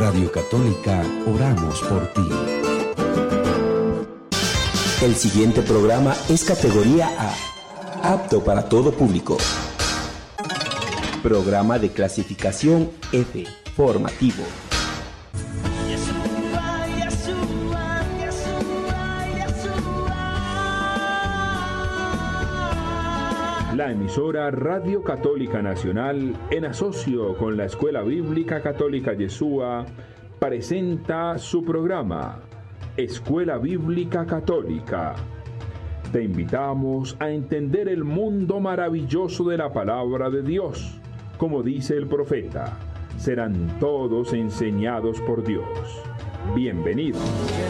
Radio Católica oramos por ti. El siguiente programa es categoría A, apto para todo público. Programa de clasificación F, formativo. La emisora Radio Católica Nacional, en asocio con la Escuela Bíblica Católica Yeshua, presenta su programa, Escuela Bíblica Católica. Te invitamos a entender el mundo maravilloso de la palabra de Dios. Como dice el profeta, serán todos enseñados por Dios. Bienvenidos.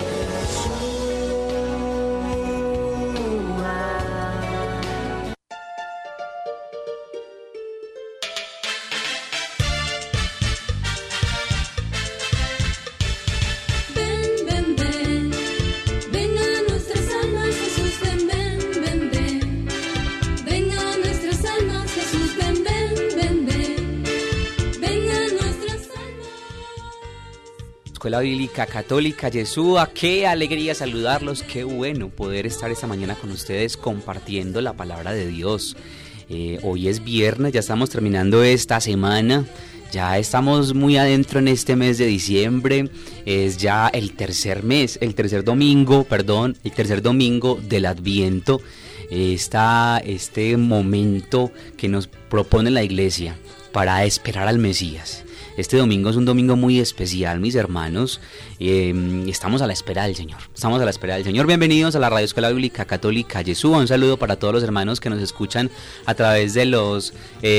Escuela Bíblica Católica Yeshua, qué alegría saludarlos, qué bueno poder estar esta mañana con ustedes compartiendo la palabra de Dios. Hoy es viernes, ya estamos terminando esta semana, ya estamos muy adentro en este mes de diciembre, es ya el tercer domingo del Adviento, este momento que nos propone la Iglesia para esperar al Mesías. Este domingo es un domingo muy especial, mis hermanos. Estamos a la espera del Señor. Bienvenidos a la Radio Escuela Bíblica Católica Yeshua. Un saludo para todos los hermanos que nos escuchan a través de los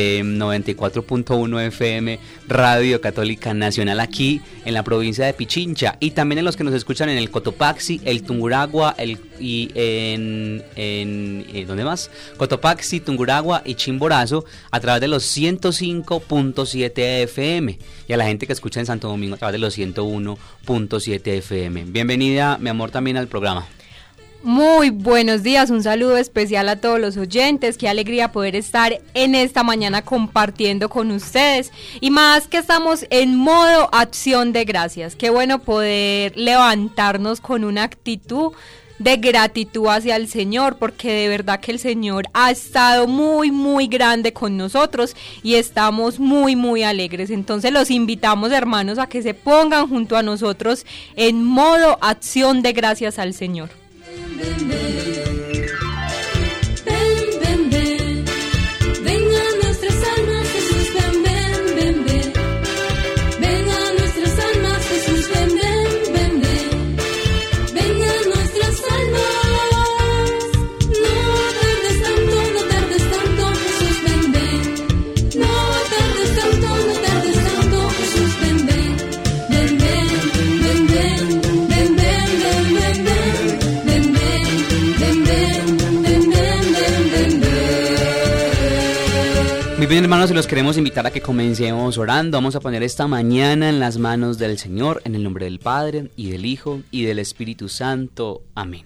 94.1 FM Radio Católica Nacional aquí en la provincia de Pichincha. Y también en los que nos escuchan en el Cotopaxi, el Tungurahua, ¿dónde más? Cotopaxi, Tungurahua y Chimborazo a través de los 105.7 FM. Y a la gente que escucha en Santo Domingo a través de los 101.7 FM. Bienvenida, mi amor, también al programa. Muy buenos días, un saludo especial a todos los oyentes, qué alegría poder estar en esta mañana compartiendo con ustedes y más que estamos en modo acción de gracias, qué bueno poder levantarnos con una actitud de gratitud hacia el Señor, porque de verdad que el Señor ha estado muy, muy grande con nosotros y estamos muy, muy alegres. Entonces los invitamos, hermanos, a que se pongan junto a nosotros en modo acción de gracias al Señor. Bien, hermanos, y los queremos invitar a que comencemos orando. Vamos a poner esta mañana en las manos del Señor, en el nombre del Padre, y del Hijo, y del Espíritu Santo. Amén.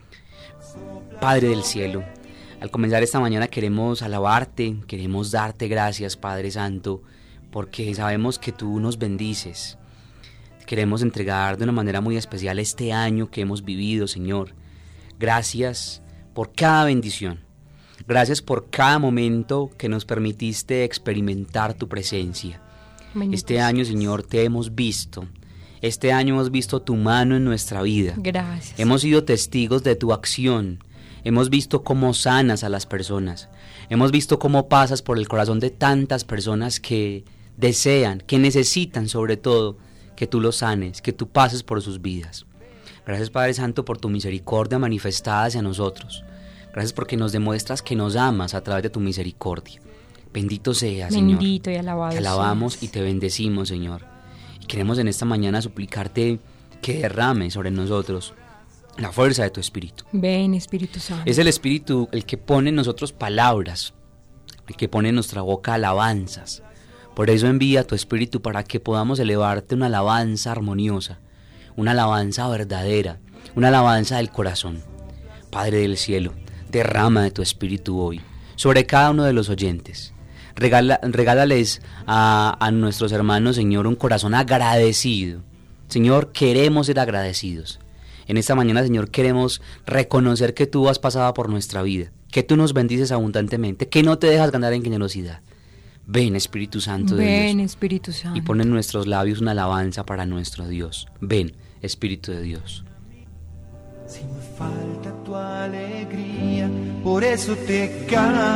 Padre del cielo, al comenzar esta mañana queremos alabarte, queremos darte gracias, Padre Santo, porque sabemos que tú nos bendices. Queremos entregar de una manera muy especial este año que hemos vivido, Señor. Gracias por cada bendición. Gracias por cada momento que nos permitiste experimentar tu presencia. Este año, Señor, te hemos visto. Este año hemos visto tu mano en nuestra vida. Gracias. Hemos sido testigos de tu acción. Hemos visto cómo sanas a las personas. Hemos visto cómo pasas por el corazón de tantas personas que desean, que necesitan sobre todo que tú los sanes, que tú pases por sus vidas. Gracias, Padre Santo, por tu misericordia manifestada hacia nosotros. Gracias porque nos demuestras que nos amas a través de tu misericordia. Bendito seas, Señor. Bendito y alabado. Te alabamos y te bendecimos, Señor. Y queremos en esta mañana suplicarte que derrames sobre nosotros la fuerza de tu Espíritu. Ven, Espíritu Santo. Es el Espíritu el que pone en nosotros palabras, el que pone en nuestra boca alabanzas. Por eso envía tu Espíritu para que podamos elevarte una alabanza armoniosa, una alabanza verdadera, una alabanza del corazón. Padre del cielo, derrama de tu Espíritu hoy sobre cada uno de los oyentes. Regálales a nuestros hermanos, Señor, un corazón agradecido. Señor, queremos ser agradecidos. En esta mañana, Señor, queremos reconocer que tú has pasado por nuestra vida, que tú nos bendices abundantemente, que no te dejas ganar en generosidad. Ven, Espíritu Santo de Dios. Ven, Espíritu Santo. Y pon en nuestros labios una alabanza para nuestro Dios. Ven, Espíritu de Dios. Si me falta tu alegría, por eso te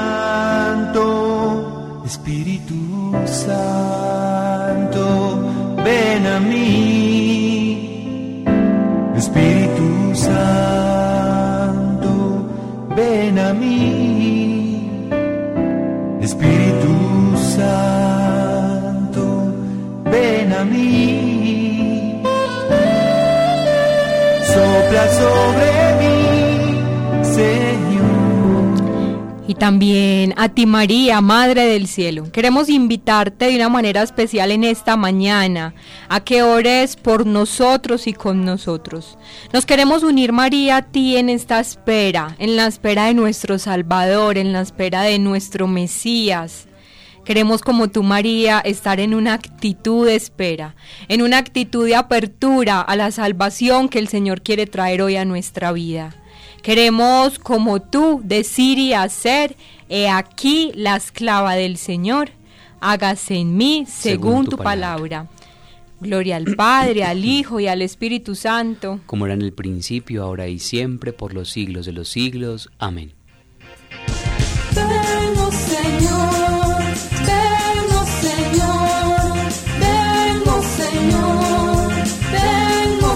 canto. Espíritu Santo, ven a mí. Espíritu Santo, ven a mí. Espíritu Santo, ven a mí. Sopla sobre mí, Señor. Y también a ti, María, Madre del Cielo. Queremos invitarte de una manera especial en esta mañana a que ores por nosotros y con nosotros. Nos queremos unir, María, a ti en esta espera, en la espera de nuestro Salvador, en la espera de nuestro Mesías. Queremos, como tú, María, estar en una actitud de espera, en una actitud de apertura a la salvación que el Señor quiere traer hoy a nuestra vida. Queremos, como tú, decir y hacer: he aquí la esclava del Señor, hágase en mí según tu palabra. Gloria al Padre, al Hijo y al Espíritu Santo, como era en el principio, ahora y siempre, por los siglos de los siglos. Amén. Vengo, Señor, vengo, Señor, vengo, Señor, vengo,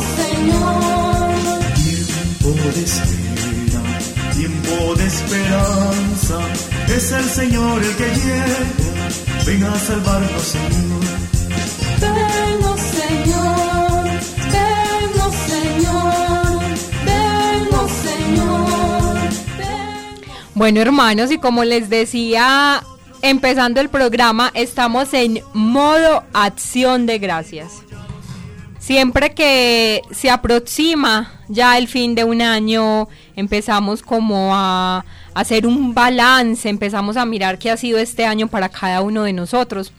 Señor. Tiempo de espera, tiempo de esperanza, es el Señor el que llega, ven a salvarnos, Señor. Vengo, Señor, vengo, Señor, vengo, Señor. Bueno, hermanos, y como les decía empezando el programa, estamos en modo acción de gracias. Siempre que se aproxima ya el fin de un año, empezamos como a hacer un balance, empezamos a mirar qué ha sido este año para cada uno de nosotros.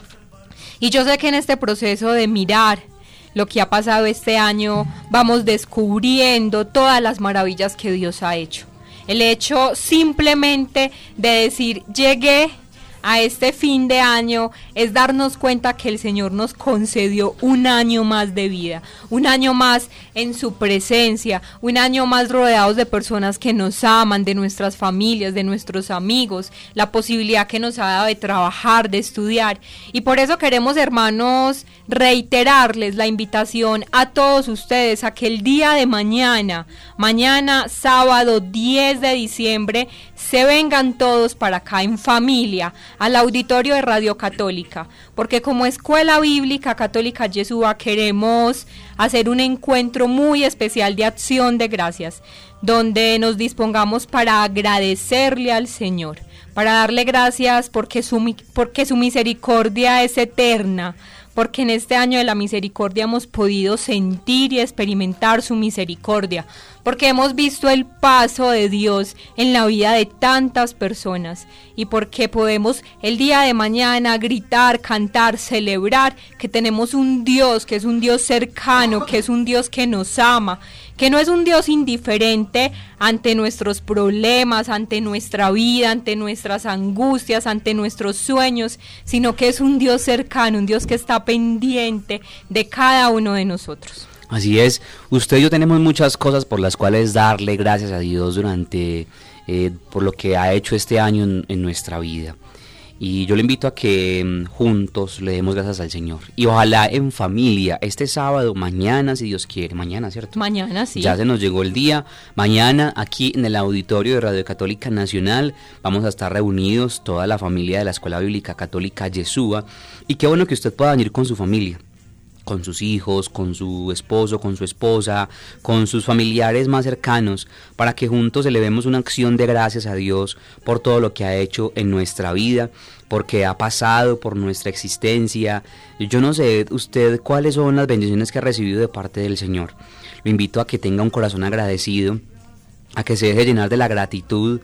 Y yo sé que en este proceso de mirar lo que ha pasado este año, vamos descubriendo todas las maravillas que Dios ha hecho. El hecho simplemente de decir, llegué a este fin de año, es darnos cuenta que el Señor nos concedió un año más de vida, un año más en su presencia, un año más rodeados de personas que nos aman, de nuestras familias, de nuestros amigos, la posibilidad que nos ha dado de trabajar, de estudiar. Y por eso queremos, hermanos, reiterarles la invitación a todos ustedes a que el día de mañana sábado 10 de diciembre, se vengan todos para acá en familia, al auditorio de Radio Católica, porque como Escuela Bíblica Católica Yeshua queremos hacer un encuentro muy especial de acción de gracias, donde nos dispongamos para agradecerle al Señor, para darle gracias porque su misericordia es eterna, porque en este año de la misericordia hemos podido sentir y experimentar su misericordia, porque hemos visto el paso de Dios en la vida de tantas personas, y porque podemos el día de mañana gritar, cantar, celebrar que tenemos un Dios que es un Dios cercano, que es un Dios que nos ama, que no es un Dios indiferente ante nuestros problemas, ante nuestra vida, ante nuestras angustias, ante nuestros sueños, sino que es un Dios cercano, un Dios que está pendiente de cada uno de nosotros. Así es, usted y yo tenemos muchas cosas por las cuales darle gracias a Dios por lo que ha hecho este año en nuestra vida. Y yo le invito a que juntos le demos gracias al Señor. Y ojalá en familia, este sábado, mañana, si Dios quiere, mañana, ¿cierto? Mañana, sí. Ya se nos llegó el día. Mañana, aquí en el auditorio de Radio Católica Nacional, vamos a estar reunidos, toda la familia de la Escuela Bíblica Católica Yeshua. Y qué bueno que usted pueda venir con su familia, con sus hijos, con su esposo, con su esposa, con sus familiares más cercanos, para que juntos elevemos una acción de gracias a Dios por todo lo que ha hecho en nuestra vida, porque ha pasado por nuestra existencia. Yo no sé usted cuáles son las bendiciones que ha recibido de parte del Señor. Lo invito a que tenga un corazón agradecido, a que se deje llenar de la gratitud,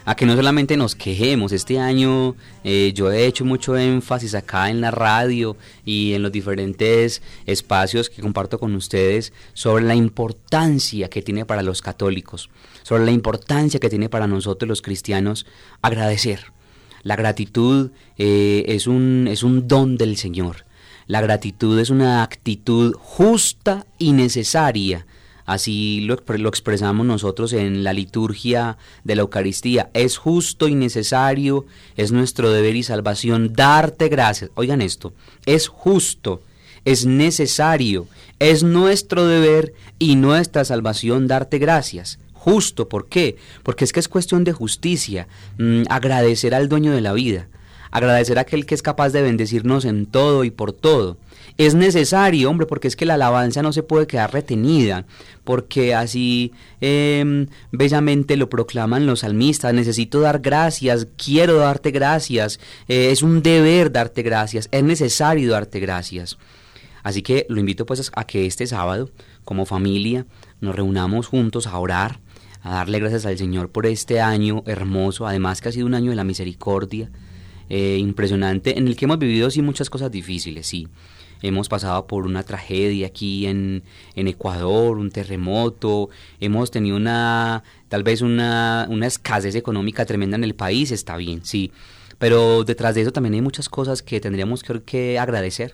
a que no solamente nos quejemos. Este año yo he hecho mucho énfasis acá en la radio y en los diferentes espacios que comparto con ustedes sobre la importancia que tiene para los católicos, sobre la importancia que tiene para nosotros los cristianos agradecer. La gratitud es un don del Señor. La gratitud es una actitud justa y necesaria. Así lo expresamos nosotros en la liturgia de la Eucaristía. Es justo y necesario, es nuestro deber y salvación darte gracias. Oigan esto, es justo, es necesario, es nuestro deber y nuestra salvación darte gracias. Justo, ¿por qué? Porque es que es cuestión de justicia, agradecer al dueño de la vida, agradecer a aquel que es capaz de bendecirnos en todo y por todo. Es necesario, hombre, porque es que la alabanza no se puede quedar retenida, porque así bellamente lo proclaman los salmistas: necesito dar gracias, quiero darte gracias, es un deber darte gracias, es necesario darte gracias. Así que lo invito pues a que este sábado, como familia, nos reunamos juntos a orar, a darle gracias al Señor por este año hermoso, además que ha sido un año de la misericordia, impresionante, en el que hemos vivido sí muchas cosas difíciles, sí. Hemos pasado por una tragedia aquí en Ecuador, un terremoto, hemos tenido tal vez una escasez económica tremenda en el país, está bien, sí, pero detrás de eso también hay muchas cosas que tendríamos que agradecer,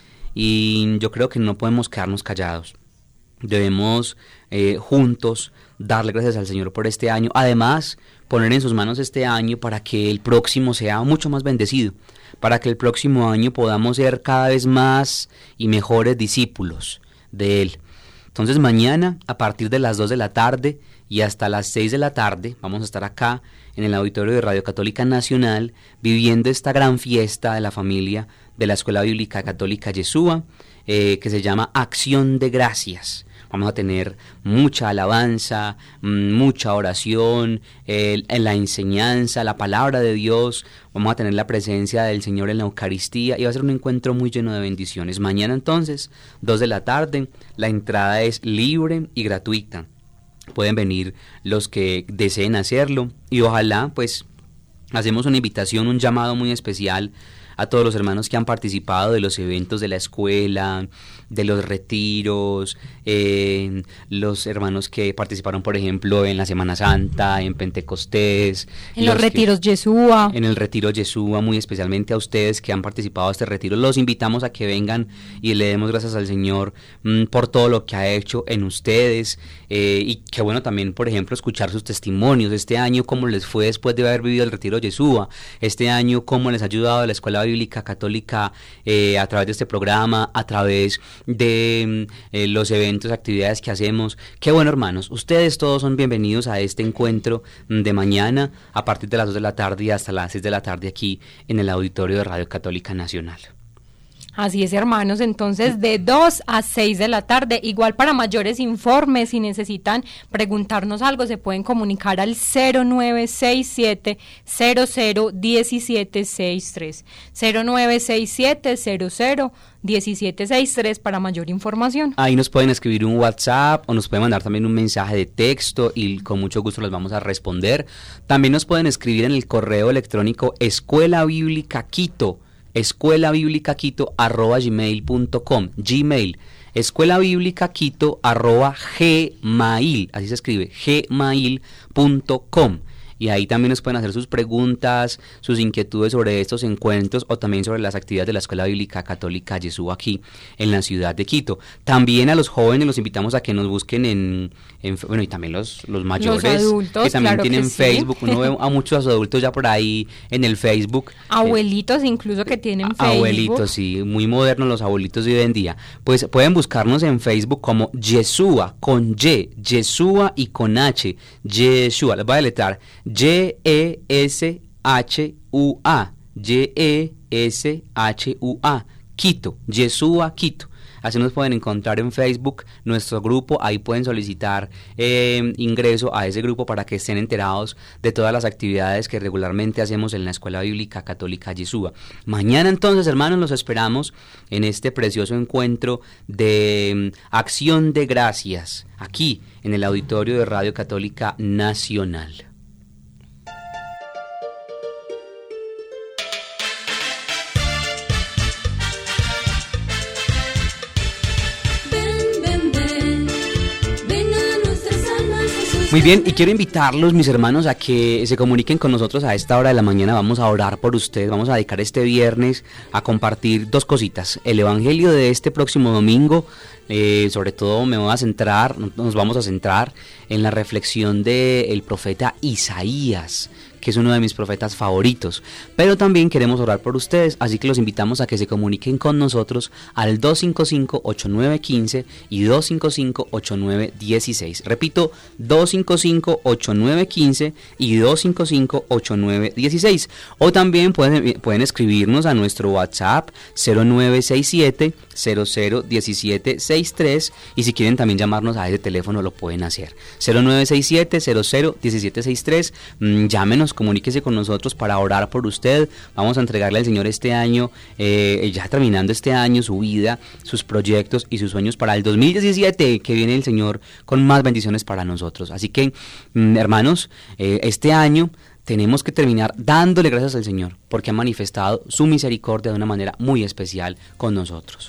y yo creo que no podemos quedarnos callados. Debemos juntos darle gracias al Señor por este año, además poner en sus manos este año para que el próximo sea mucho más bendecido, para que el próximo año podamos ser cada vez más y mejores discípulos de Él. Entonces mañana a partir de las 2 de la tarde y hasta las 6 de la tarde vamos a estar acá en el auditorio de Radio Católica Nacional viviendo esta gran fiesta de la familia de la Escuela Bíblica Católica Yeshua, que se llama Acción de Gracias. Vamos a tener mucha alabanza, mucha oración, la enseñanza, la palabra de Dios. Vamos a tener la presencia del Señor en la Eucaristía y va a ser un encuentro muy lleno de bendiciones. Mañana entonces, 2 de la tarde, la entrada es libre y gratuita. Pueden venir los que deseen hacerlo y ojalá pues hacemos una invitación, un llamado muy especial a todos los hermanos que han participado de los eventos de la escuela, de los retiros, los hermanos que participaron, por ejemplo, en la Semana Santa, en Pentecostés. En los retiros Yeshua. En el retiro Yeshua, muy especialmente a ustedes que han participado de este retiro. Los invitamos a que vengan y le demos gracias al Señor por todo lo que ha hecho en ustedes. Y qué bueno también, por ejemplo, escuchar sus testimonios. Este año, cómo les fue después de haber vivido el retiro Yeshua. Este año, cómo les ha ayudado la Escuela Bíblica Católica a través de este programa, a través de los eventos, actividades que hacemos. Qué bueno, hermanos, ustedes todos son bienvenidos a este encuentro de mañana a partir de las 2 de la tarde y hasta las 6 de la tarde aquí en el auditorio de Radio Católica Nacional. Así es, hermanos, entonces de 2 a 6 de la tarde, igual para mayores informes, si necesitan preguntarnos algo, se pueden comunicar al 0967-001763, 0967-001763 para mayor información. Ahí nos pueden escribir un WhatsApp o nos pueden mandar también un mensaje de texto y con mucho gusto les vamos a responder. También nos pueden escribir en el correo electrónico escuelabiblicaquito@gmail.com, Gmail, escuelabiblicaquito@gmail, así se escribe, gmail.com. Y ahí también nos pueden hacer sus preguntas, sus inquietudes sobre estos encuentros o también sobre las actividades de la Escuela Bíblica Católica Yeshua aquí en la ciudad de Quito. También a los jóvenes los invitamos a que nos busquen bueno, y también los mayores, los adultos, que también claro tienen que sí. Facebook. Uno ve a muchos adultos ya por ahí en el Facebook. Abuelitos incluso que tienen Facebook. Abuelitos, sí, muy modernos los abuelitos de hoy en día. Pues pueden buscarnos en Facebook como Yeshua, con Y, Yeshua y con H, Yeshua. Les voy a deletrear Yeshua, Yeshua, Quito, Yeshua, Quito. Así nos pueden encontrar en Facebook, nuestro grupo, ahí pueden solicitar ingreso a ese grupo para que estén enterados de todas las actividades que regularmente hacemos en la Escuela Bíblica Católica Yeshua. Mañana entonces, hermanos, los esperamos en este precioso encuentro de Acción de Gracias, aquí en el auditorio de Radio Católica Nacional. Muy bien, y quiero invitarlos, mis hermanos, a que se comuniquen con nosotros a esta hora de la mañana. Vamos a orar por ustedes, vamos a dedicar este viernes a compartir dos cositas. El evangelio de este próximo domingo, sobre todo nos vamos a centrar en la reflexión del profeta Isaías, que es uno de mis profetas favoritos, pero también queremos orar por ustedes, así que los invitamos a que se comuniquen con nosotros al 255-8915 y 255-8916. Repito, 255-8915 y 255-8916. O también pueden escribirnos a nuestro WhatsApp 0967-001763, y si quieren también llamarnos a ese teléfono lo pueden hacer. 0967-001763. Llámenos, comuníquese con nosotros para orar por usted. Vamos a entregarle al Señor este año, ya terminando este año, su vida, sus proyectos y sus sueños para el 2017, que viene el Señor con más bendiciones para nosotros. Así que, hermanos, este año tenemos que terminar dándole gracias al Señor, porque ha manifestado su misericordia de una manera muy especial con nosotros.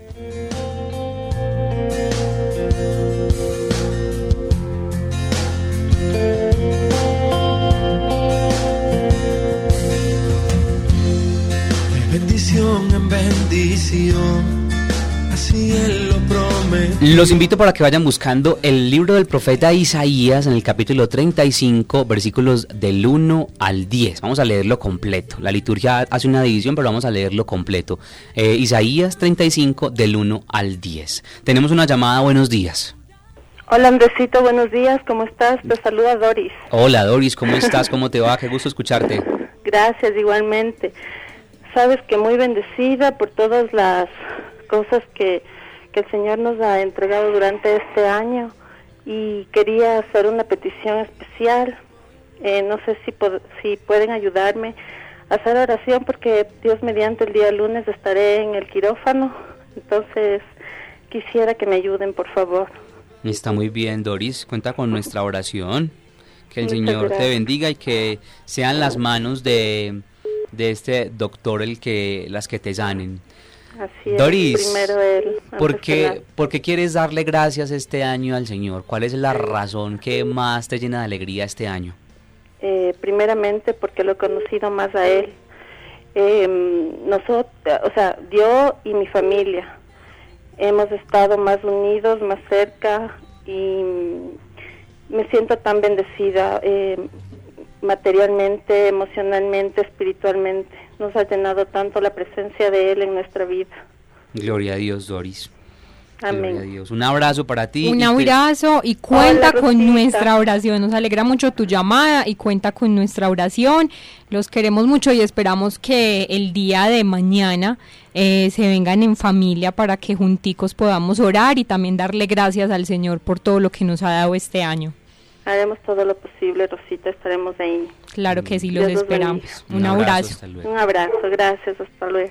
Bendición en bendición, así Él lo prometió. Los invito para que vayan buscando el libro del profeta Isaías en el capítulo 35, versículos del 1 al 10. Vamos a leerlo completo. La liturgia hace una división, pero vamos a leerlo completo. Isaías 35, del 1 al 10. Tenemos una llamada. Buenos días. Hola Andresito, buenos días, ¿cómo estás? Te saluda Doris. Hola Doris, ¿cómo estás? ¿Cómo te va? Qué gusto escucharte. Gracias, igualmente. Sabes que muy bendecida por todas las cosas que el Señor nos ha entregado durante este año, y quería hacer una petición especial. No sé si pueden ayudarme a hacer oración, porque Dios mediante el día lunes estaré en el quirófano, entonces quisiera que me ayuden, por favor. Está muy bien, Doris, cuenta con nuestra oración. Que el Muchas Señor gracias. te bendiga y que sean las manos de este doctor las que te sanen. Así es, Doris, primero Él. ¿por qué quieres darle gracias este año al Señor? ¿Cuál es la razón que más te llena de alegría este año? Primeramente porque lo he conocido más a Él. Nosotros, yo y mi familia hemos estado más unidos, más cerca, y me siento tan bendecida, materialmente, emocionalmente, espiritualmente. Nos ha llenado tanto la presencia de Él en nuestra vida. Gloria a Dios, Doris. Amén. Gloria a Dios. Un abrazo para ti. Un abrazo y cuenta Hola, con Rosita. nuestra oración. Nos alegra mucho tu llamada y cuenta con nuestra oración. Los queremos mucho y esperamos que el día de mañana se vengan en familia para que junticos podamos orar y también darle gracias al Señor por todo lo que nos ha dado este año. Haremos todo lo posible, Rosita, estaremos ahí. Claro que sí, los Dios los esperamos. bendiga. Un abrazo. Hasta luego. Un abrazo, gracias, hasta luego.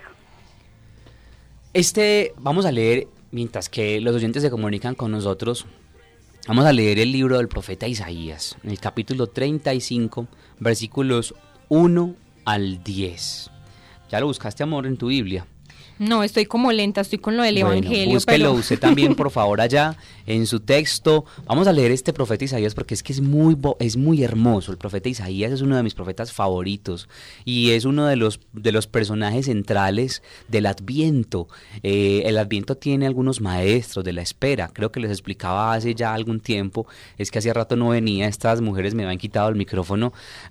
Vamos a leer, mientras que los oyentes se comunican con nosotros, vamos a leer el libro del profeta Isaías, en el capítulo 35, versículos 1 al 10. ¿Ya lo buscaste, amor, en tu Biblia? No, estoy como lenta, estoy con lo del Evangelio. Búsquelo pero... usted también, por favor, allá en su texto. Vamos a leer este profeta Isaías porque es que es muy hermoso. El profeta Isaías es uno de mis profetas favoritos y es uno de los personajes centrales del Adviento. El Adviento tiene algunos maestros de la espera. Creo que les explicaba hace ya algún tiempo. Es que hace rato no venía, estas mujeres me habían quitado el micrófono.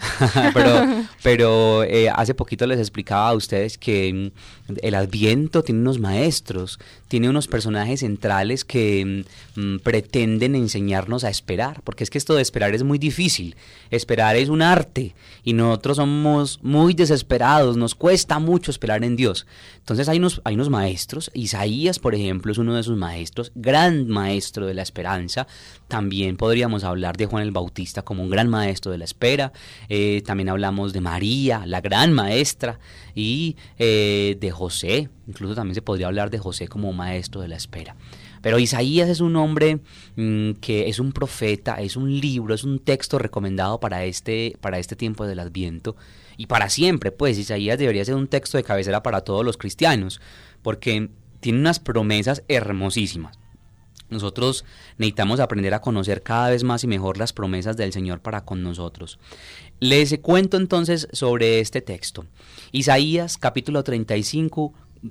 pero hace poquito les explicaba a ustedes que el Adviento tiene unos maestros, tiene unos personajes centrales que pretenden enseñarnos a esperar, porque es que esto de esperar es muy difícil, esperar es un arte y nosotros somos muy desesperados, nos cuesta mucho esperar en Dios. Entonces hay unos maestros, Isaías por ejemplo es uno de esos maestros, gran maestro de la esperanza. También podríamos hablar de Juan el Bautista como un gran maestro de la espera, también hablamos de María, la gran maestra, y de José. Incluso también se podría hablar de José como maestro de la espera. Pero Isaías es un hombre que es un profeta, es un libro, es un texto recomendado para este tiempo del Adviento y para siempre. Pues Isaías debería ser un texto de cabecera para todos los cristianos, porque tiene unas promesas hermosísimas. Nosotros necesitamos aprender a conocer cada vez más y mejor las promesas del Señor para con nosotros. Les cuento entonces sobre este texto. Isaías capítulo 35,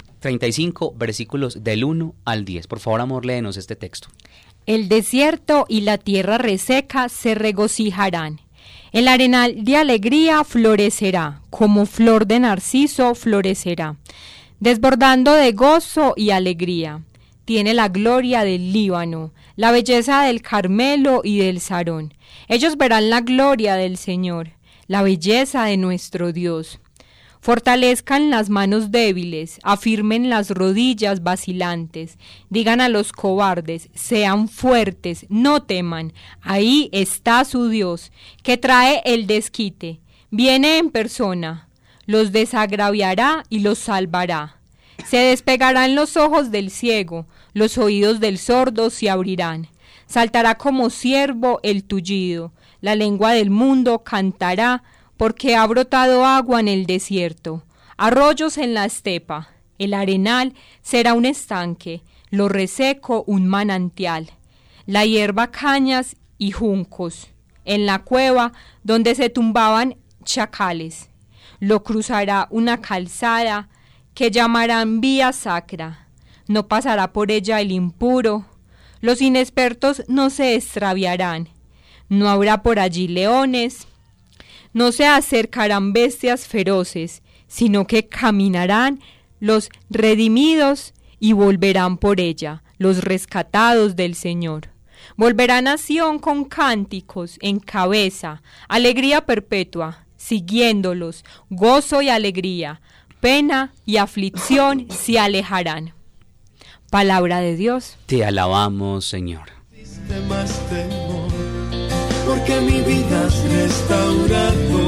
versículos del 1 al 10. Por favor, amor, léenos este texto. El desierto y la tierra reseca se regocijarán. El arenal de alegría florecerá, como flor de narciso florecerá, desbordando de gozo y alegría. Tiene la gloria del Líbano, la belleza del Carmelo y del Sarón. Ellos verán la gloria del Señor, la belleza de nuestro Dios. Fortalezcan las manos débiles, afirmen las rodillas vacilantes, digan a los cobardes, sean fuertes, no teman, ahí está su Dios, que trae el desquite, viene en persona, los desagraviará y los salvará. Se despegarán los ojos del ciego, los oídos del sordo se abrirán. Saltará como ciervo el tullido, la lengua del mundo cantará, porque ha brotado agua en el desierto, arroyos en la estepa. El arenal será un estanque, lo reseco un manantial. La hierba cañas y juncos, en la cueva donde se tumbaban chacales. Lo cruzará una calzada, que llamarán vía sacra, no pasará por ella el impuro, los inexpertos no se extraviarán, no habrá por allí leones, no se acercarán bestias feroces, sino que caminarán los redimidos y volverán por ella, los rescatados del Señor. Volverán a Sión con cánticos en cabeza, alegría perpetua, siguiéndolos, gozo y alegría, pena y aflicción se alejarán. Palabra de Dios. Te alabamos, Señor. Diste más temor, porque mi vida has restaurado.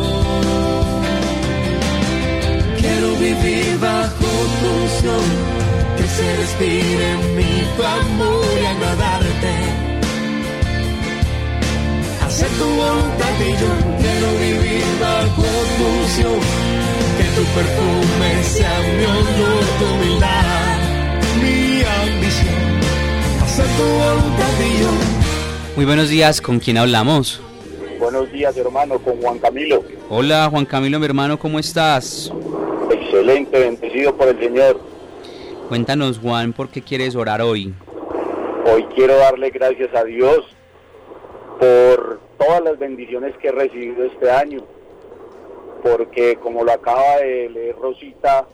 Quiero vivir bajo tu unción, que se respire en mí tu amor y agradarte. Hacer tu voluntad y yo quiero vivir bajo tu unción. Que tu perfume sea mi honor, tu humildad, mi ambición, hacer tu voluntad y yo. Muy buenos días, ¿con quién hablamos? Buenos días, hermano, con Juan Camilo. Hola, Juan Camilo, mi hermano, ¿cómo estás? Excelente, bendecido por el Señor. Cuéntanos, Juan, ¿por qué quieres orar hoy? Hoy quiero darle gracias a Dios por todas las bendiciones que he recibido este año. Porque como lo acaba de leer Rosita,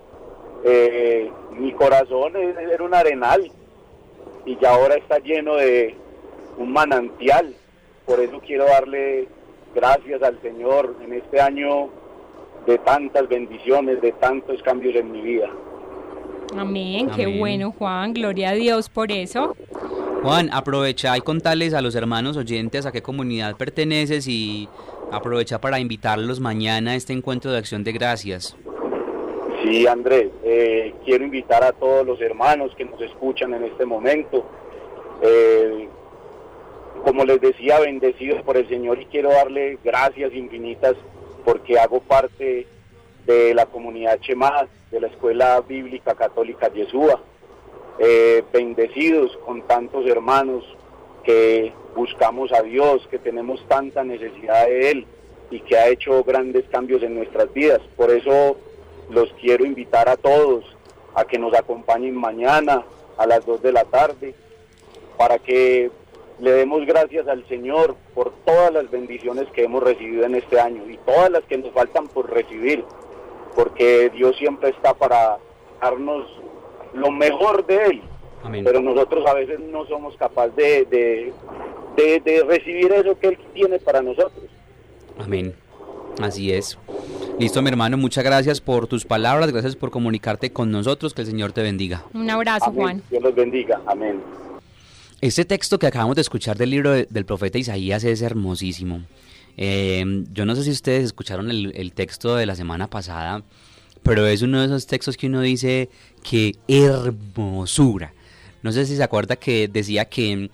mi corazón era un arenal y ya ahora está lleno de un manantial. Por eso quiero darle gracias al Señor en este año de tantas bendiciones, de tantos cambios en mi vida. Amén, Amén. Qué bueno, Juan, gloria a Dios por eso. Juan, aprovecha y contarles a los hermanos oyentes a qué comunidad perteneces y aprovecha para invitarlos mañana a este encuentro de acción de gracias. Sí, Andrés, quiero invitar a todos los hermanos que nos escuchan en este momento. Como les decía, bendecidos por el Señor y quiero darle gracias infinitas porque hago parte de la comunidad Chemá, de la Escuela Bíblica Católica Yeshua. Bendecidos con tantos hermanos que buscamos a Dios, que tenemos tanta necesidad de Él y que ha hecho grandes cambios en nuestras vidas. Por eso los quiero invitar a todos a que nos acompañen mañana a las 2 de la tarde para que le demos gracias al Señor por todas las bendiciones que hemos recibido en este año y todas las que nos faltan por recibir, porque Dios siempre está para darnos lo mejor de Él. Amén. Pero nosotros a veces no somos capaces de recibir eso que Él tiene para nosotros. Amén. Así es. Listo, mi hermano, muchas gracias por tus palabras, gracias por comunicarte con nosotros, que el Señor te bendiga. Un abrazo, Amén. Juan. Dios los bendiga. Amén. Este texto que acabamos de escuchar del libro del profeta Isaías es hermosísimo. Yo no sé si ustedes escucharon el texto de la semana pasada, pero es uno de esos textos que uno dice que hermosura. No sé si se acuerda que decía que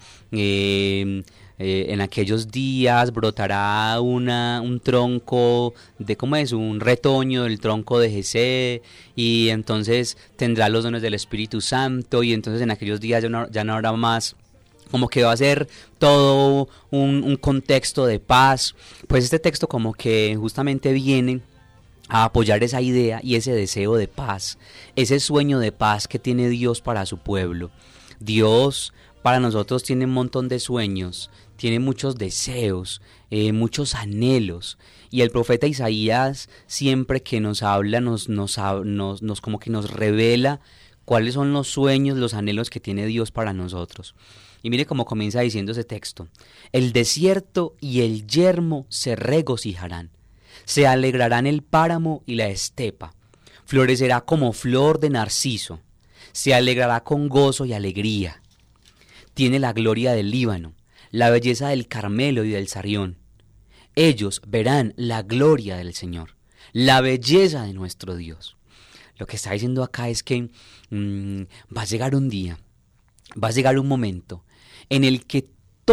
en aquellos días brotará un tronco de, ¿cómo es? Un retoño del tronco de Jesé, y entonces tendrá los dones del Espíritu Santo, y entonces en aquellos días ya no habrá más como que va a ser todo un contexto de paz. Pues este texto como que justamente viene a apoyar esa idea y ese deseo de paz, ese sueño de paz que tiene Dios para su pueblo. Dios para nosotros tiene un montón de sueños, tiene muchos deseos, muchos anhelos, y el profeta Isaías siempre que nos habla, nos como que nos revela cuáles son los sueños, los anhelos que tiene Dios para nosotros. Y mire cómo comienza diciendo ese texto: el desierto y el yermo se regocijarán, se alegrarán el páramo y la estepa, florecerá como flor de narciso, se alegrará con gozo y alegría. Tiene la gloria del Líbano, la belleza del Carmelo y del Sarión. Ellos verán la gloria del Señor, la belleza de nuestro Dios. Lo que está diciendo acá es que va a llegar un día, va a llegar un momento en el que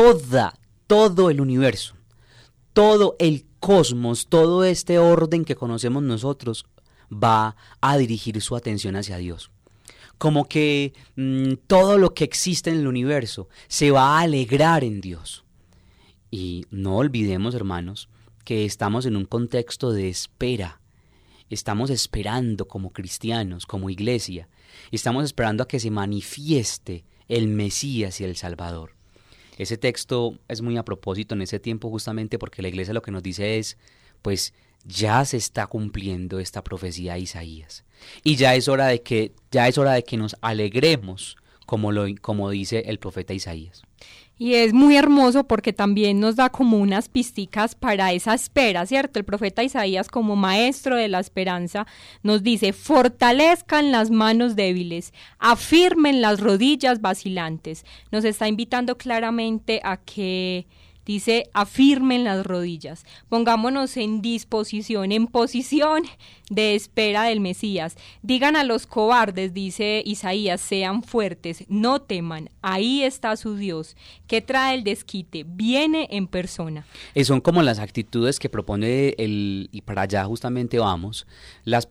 todo el universo, todo el cosmos, todo este orden que conocemos nosotros va a dirigir su atención hacia Dios. Como que todo lo que existe en el universo se va a alegrar en Dios. Y no olvidemos, hermanos, que estamos en un contexto de espera. Estamos esperando como cristianos, como iglesia. Estamos esperando a que se manifieste el Mesías y el Salvador. Ese texto es muy a propósito en ese tiempo, justamente porque la iglesia lo que nos dice es, pues ya se está cumpliendo esta profecía de Isaías. Y ya es hora de que nos alegremos, como dice el profeta Isaías. Y es muy hermoso porque también nos da como unas pisticas para esa espera, ¿cierto? El profeta Isaías, como maestro de la esperanza, nos dice: fortalezcan las manos débiles, afirmen las rodillas vacilantes. Nos está invitando claramente a que, dice, afirmen las rodillas. Pongámonos en disposición, en posición de espera del Mesías. Digan a los cobardes, dice Isaías, sean fuertes, no teman, ahí está su Dios, que trae el desquite, viene en persona. Son como las actitudes que propone y para allá justamente vamos, la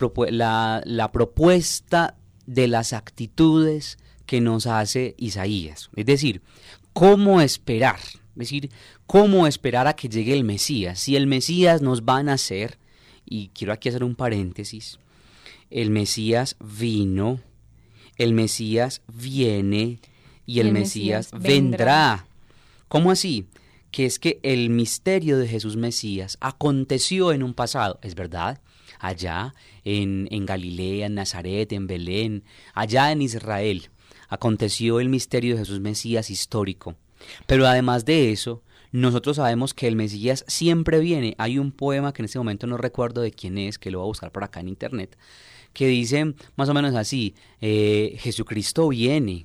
propuesta de las actitudes que nos hace Isaías. Es decir, ¿cómo esperar? Es decir, ¿cómo esperar a que llegue el Mesías? Si el Mesías nos va a nacer, y quiero aquí hacer un paréntesis, el Mesías vino, el Mesías viene y el Mesías vendrá. ¿Cómo así? Que es que el misterio de Jesús Mesías aconteció en un pasado, es verdad, allá en Galilea, en Nazaret, en Belén, allá en Israel, aconteció el misterio de Jesús Mesías histórico. Pero además de eso, nosotros sabemos que el Mesías siempre viene. Hay un poema que en este momento no recuerdo de quién es, que lo voy a buscar por acá en internet, que dice más o menos así: Jesucristo viene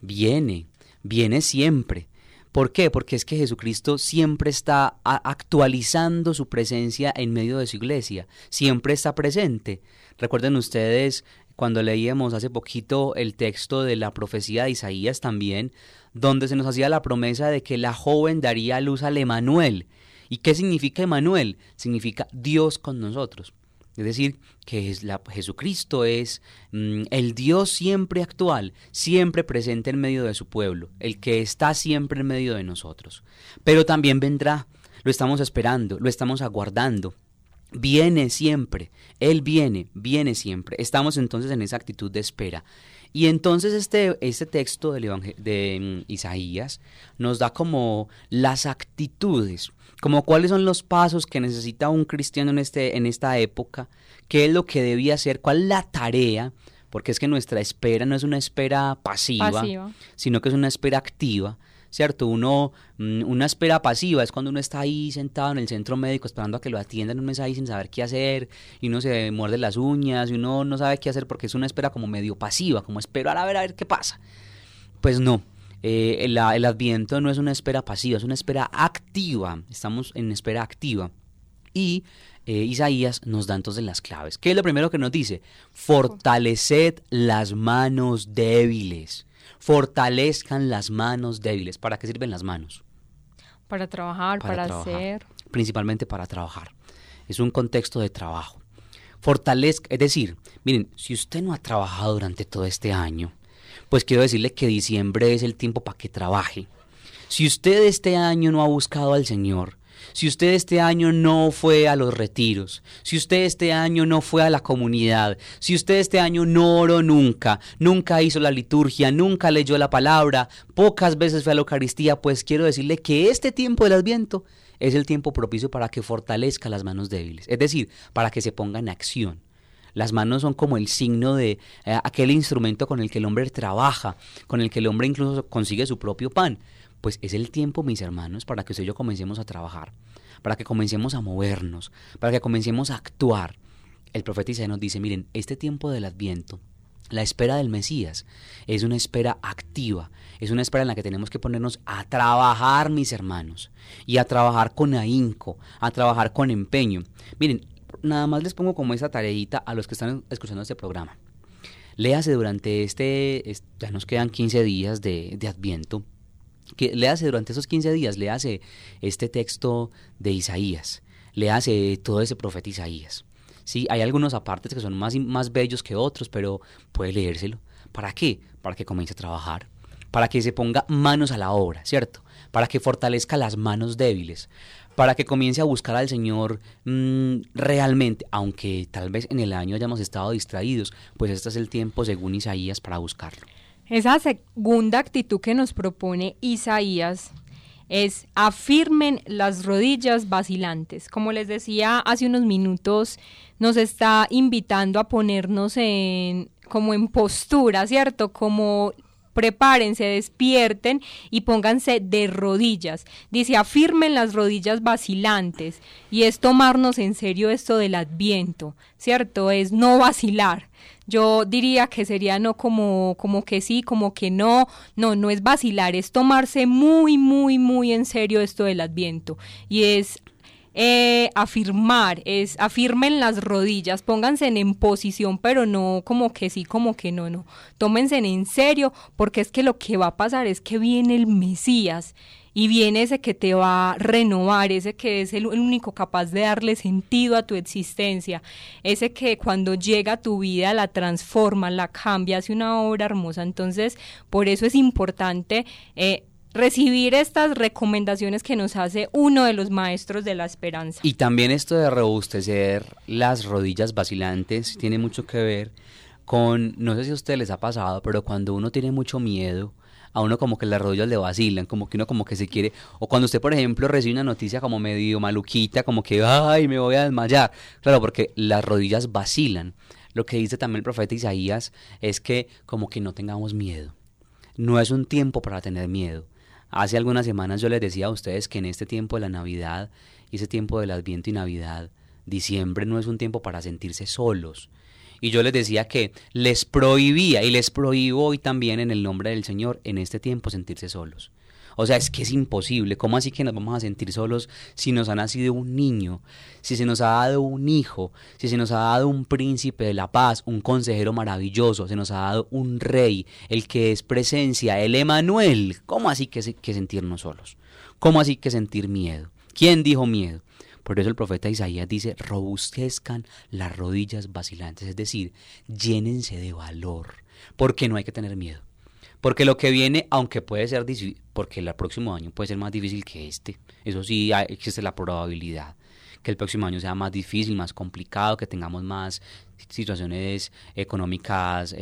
siempre. ¿Por qué? Porque es que Jesucristo siempre está actualizando su presencia en medio de su iglesia, siempre está presente. Recuerden ustedes cuando leíamos hace poquito el texto de la profecía de Isaías también, donde se nos hacía la promesa de que la joven daría a luz al Emanuel. ¿Y qué significa Emanuel? Significa Dios con nosotros. Es decir, que Jesucristo es el Dios siempre actual, siempre presente en medio de su pueblo, el que está siempre en medio de nosotros. Pero también vendrá, lo estamos esperando, lo estamos aguardando. Viene siempre, Él viene siempre. Estamos entonces en esa actitud de espera. Y entonces este texto de Isaías nos da como las actitudes, como cuáles son los pasos que necesita un cristiano en esta época, qué es lo que debía hacer, cuál es la tarea, porque es que nuestra espera no es una espera pasiva. Sino que es una espera activa, ¿cierto? Una espera pasiva es cuando uno está ahí sentado en el centro médico esperando a que lo atiendan, uno está ahí sin saber qué hacer, y uno se muerde las uñas, y uno no sabe qué hacer porque es una espera como medio pasiva, como esperar a ver qué pasa. Pues no, el Adviento no es una espera pasiva, es una espera activa, estamos en espera activa. Y Isaías nos da entonces las claves. ¿Qué es lo primero que nos dice? Fortaleced las manos débiles. Fortalezcan las manos débiles. ¿Para qué sirven las manos? Para trabajar, para hacer. Principalmente para trabajar. Es un contexto de trabajo. Fortalezca, es decir, miren, si usted no ha trabajado durante todo este año, pues quiero decirle que diciembre es el tiempo para que trabaje. Si usted este año no ha buscado al Señor, si usted este año no fue a los retiros, si usted este año no fue a la comunidad, si usted este año no oró nunca, nunca hizo la liturgia, nunca leyó la palabra, pocas veces fue a la Eucaristía, pues quiero decirle que este tiempo del Adviento es el tiempo propicio para que fortalezca las manos débiles, es decir, para que se ponga en acción. Las manos son como el signo de aquel instrumento con el que el hombre trabaja, con el que el hombre incluso consigue su propio pan. Pues es el tiempo, mis hermanos, para que usted y yo comencemos a trabajar, para que comencemos a movernos, para que comencemos a actuar. El profeta Isaías nos dice, miren, este tiempo del Adviento, la espera del Mesías, es una espera activa, es una espera en la que tenemos que ponernos a trabajar, mis hermanos, y a trabajar con ahínco, a trabajar con empeño. Miren, nada más les pongo como esa tareita a los que están escuchando este programa. Léase durante ya nos quedan 15 días de Adviento, que léase durante esos 15 días, léase este texto de Isaías, léase todo ese profeta Isaías. Sí, hay algunos apartes que son más bellos que otros, pero puede leérselo. ¿Para qué? Para que comience a trabajar, para que se ponga manos a la obra, ¿cierto? Para que fortalezca las manos débiles, para que comience a buscar al Señor realmente, aunque tal vez en el año hayamos estado distraídos, pues este es el tiempo, según Isaías, para buscarlo. Esa segunda actitud que nos propone Isaías es afirmen las rodillas vacilantes. Como les decía hace unos minutos, nos está invitando a ponernos como en postura, ¿cierto? Como prepárense, despierten y pónganse de rodillas. Dice, afirmen las rodillas vacilantes, y es tomarnos en serio esto del Adviento, ¿cierto? Es no vacilar. Yo diría que sería no como que sí, como que no es vacilar, es tomarse muy, muy, muy en serio esto del Adviento, y es afirmen las rodillas, pónganse en posición, pero no como que sí, como que no, tómense en serio, porque es que lo que va a pasar es que viene el Mesías, y viene ese que te va a renovar, ese que es el único capaz de darle sentido a tu existencia, ese que cuando llega a tu vida la transforma, la cambia, hace una obra hermosa. Entonces, por eso es importante recibir estas recomendaciones que nos hace uno de los maestros de la esperanza. Y también esto de robustecer las rodillas vacilantes tiene mucho que ver con, no sé si a ustedes les ha pasado, pero cuando uno tiene mucho miedo, a uno como que las rodillas le vacilan, como que uno como que se quiere, o cuando usted por ejemplo recibe una noticia como medio maluquita, como que ay me voy a desmayar, claro, porque las rodillas vacilan. Lo que dice también el profeta Isaías es que como que no tengamos miedo, no es un tiempo para tener miedo. Hace algunas semanas yo les decía a ustedes que en este tiempo de la Navidad, y ese tiempo del Adviento y Navidad, diciembre no es un tiempo para sentirse solos. Y yo les decía que les prohibía, y les prohíbo hoy también en el nombre del Señor, en este tiempo sentirse solos. O sea, es que es imposible. ¿Cómo así que nos vamos a sentir solos si nos ha nacido un niño, si se nos ha dado un hijo, si se nos ha dado un príncipe de la paz, un consejero maravilloso, se nos ha dado un rey, el que es presencia, el Emanuel? ¿Cómo así que sentirnos solos? ¿Cómo así que sentir miedo? ¿Quién dijo miedo? Por eso el profeta Isaías dice, robustezcan las rodillas vacilantes, es decir, llénense de valor, porque no hay que tener miedo. Porque lo que viene, aunque puede ser difícil, porque el próximo año puede ser más difícil que este, eso sí existe la probabilidad, que el próximo año sea más difícil, más complicado, que tengamos más situaciones económicas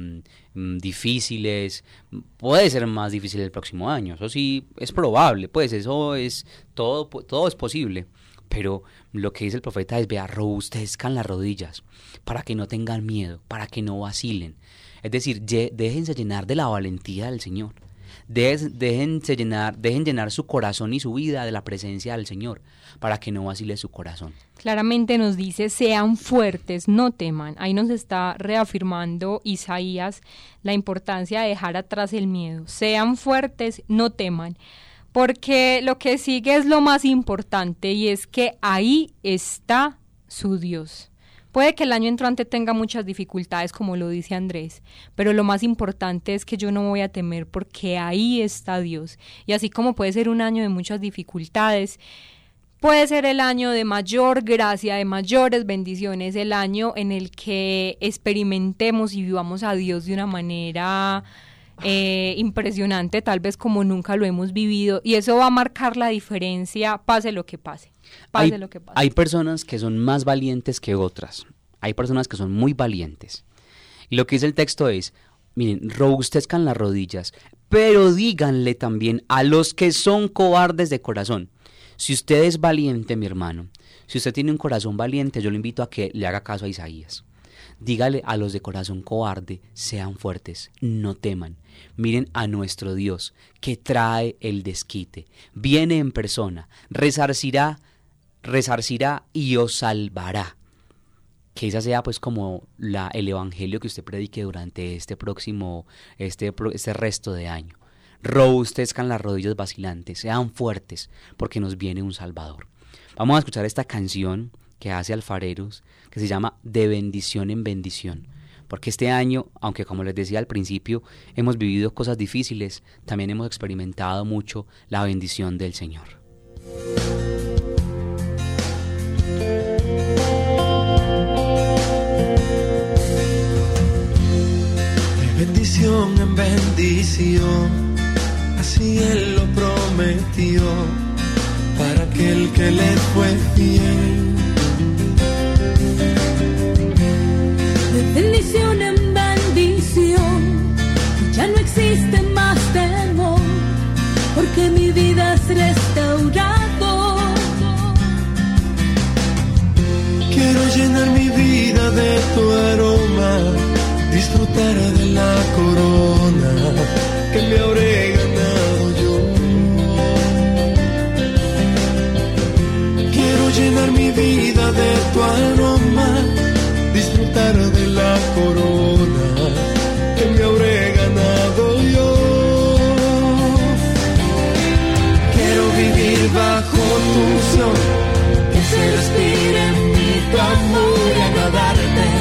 difíciles, puede ser más difícil el próximo año, eso sí es probable, pues eso es, todo es posible. Pero lo que dice el profeta es, vea, robustezcan las rodillas, para que no tengan miedo, para que no vacilen. Es decir, déjense llenar de la valentía del Señor. Dejen llenar su corazón y su vida de la presencia del Señor, para que no vacile su corazón. Claramente nos dice, sean fuertes, no teman. Ahí nos está reafirmando Isaías la importancia de dejar atrás el miedo. Sean fuertes, no teman. Porque lo que sigue es lo más importante, y es que ahí está su Dios. Puede que el año entrante tenga muchas dificultades, como lo dice Andrés, pero lo más importante es que yo no voy a temer, porque ahí está Dios. Y así como puede ser un año de muchas dificultades, puede ser el año de mayor gracia, de mayores bendiciones, el año en el que experimentemos y vivamos a Dios de una manera impresionante, tal vez como nunca lo hemos vivido, y eso va a marcar la diferencia, pase lo que pase. Hay personas que son más valientes que otras, hay personas que son muy valientes. Y lo que dice el texto es, miren, robustezcan las rodillas, pero díganle también a los que son cobardes de corazón. Si usted es valiente, mi hermano, si usted tiene un corazón valiente, yo le invito a que le haga caso a Isaías. Dígale a los de corazón cobarde, sean fuertes, no teman. Miren a nuestro Dios, que trae el desquite. Viene en persona, resarcirá y os salvará. Que esa sea pues como el evangelio que usted predique durante este resto de año. Robustezcan las rodillas vacilantes, sean fuertes, porque nos viene un Salvador. Vamos a escuchar esta canción que hace Alfareros, que se llama De bendición en bendición, porque este año, aunque como les decía al principio, hemos vivido cosas difíciles, también hemos experimentado mucho la bendición del Señor. De bendición en bendición, así Él lo prometió, para aquel que le fue fiel. De bendición en bendición, ya no existe más temor, porque mi vida es restaurado. Quiero llenar mi vida de tu aroma, disfrutar de la corona que me habré ganado yo. Quiero llenar mi vida de tu aroma, disfrutar de la corona que me habré ganado yo. Quiero vivir bajo tu unción, que se respire en mí tu amor y agradarte,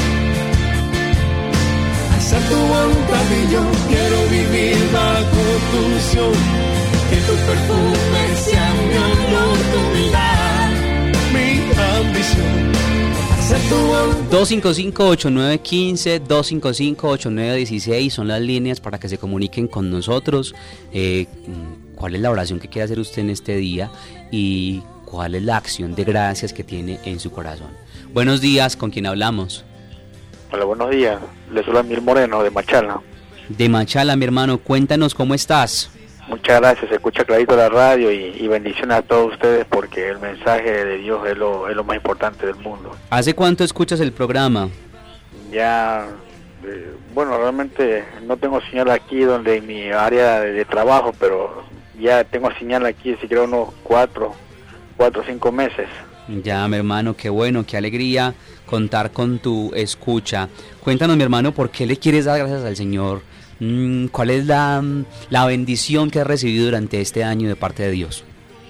hacer tu voluntad y yo quiero vivir bajo tu unción, que tu perfume sea mi honor, tu humildad, mi ambición. 255-8915, 255-8916 son las líneas para que se comuniquen con nosotros. ¿Cuál es la oración que quiere hacer usted en este día? Y ¿cuál es la acción de gracias que tiene en su corazón? Buenos días, ¿con quién hablamos? Hola, buenos días. Les habla Mil Moreno de Machala. De Machala, mi hermano, cuéntanos cómo estás. Muchas gracias, se escucha clarito la radio y bendiciones a todos ustedes porque el mensaje de Dios es lo más importante del mundo. ¿Hace cuánto escuchas el programa? Ya, bueno, realmente no tengo señal aquí donde en mi área de trabajo, pero ya tengo señal aquí, si creo unos 4 o 5 meses. Ya, mi hermano, qué bueno, qué alegría contar con tu escucha. Cuéntanos, mi hermano, ¿por qué le quieres dar gracias al Señor? ¿Cuál es la bendición que has recibido durante este año de parte de Dios?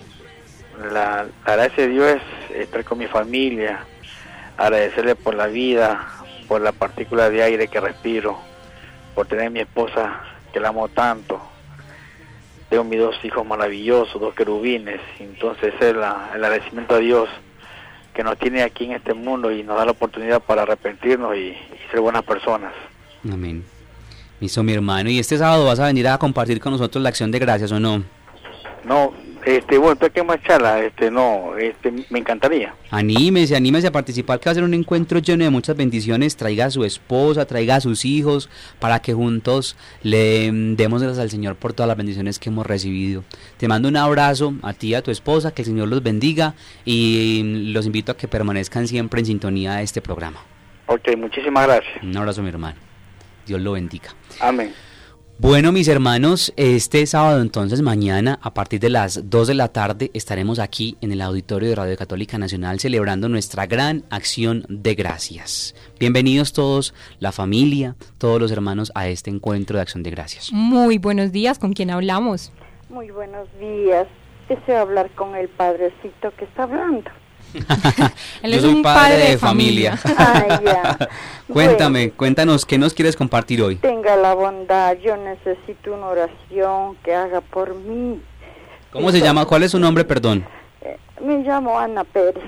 La gracia de Dios es estar con mi familia, agradecerle por la vida, por la partícula de aire que respiro, por tener a mi esposa que la amo tanto. Tengo mis 2 hijos maravillosos, 2 querubines, entonces es el agradecimiento a Dios que nos tiene aquí en este mundo y nos da la oportunidad para arrepentirnos y ser buenas personas. Amén. Listo, mi hermano. ¿Y este sábado vas a venir a compartir con nosotros la acción de gracias o no? No, bueno, estoy aquí en Machala, me encantaría. Anímese a participar, que va a ser un encuentro lleno de muchas bendiciones. Traiga a su esposa, traiga a sus hijos, para que juntos le demos gracias al Señor por todas las bendiciones que hemos recibido. Te mando un abrazo a ti y a tu esposa, que el Señor los bendiga, y los invito a que permanezcan siempre en sintonía de este programa. Ok, muchísimas gracias. Un abrazo, mi hermano. Dios lo bendiga. Amén. Bueno, mis hermanos, este sábado, entonces mañana a partir de las 2 de la tarde estaremos aquí en el auditorio de Radio Católica Nacional celebrando nuestra gran acción de gracias. Bienvenidos todos, la familia, todos los hermanos, a este encuentro de acción de gracias. Muy buenos días, ¿con quién hablamos? Muy buenos días. Deseo hablar con el padrecito que está hablando. Él Yo es soy un padre de familia. Ah, ya. Cuéntanos, ¿qué nos quieres compartir hoy? Tenga la bondad, yo necesito una oración que haga por mí. ¿Cómo se llama? ¿Cuál es su nombre, perdón? Me llamo Ana Pérez.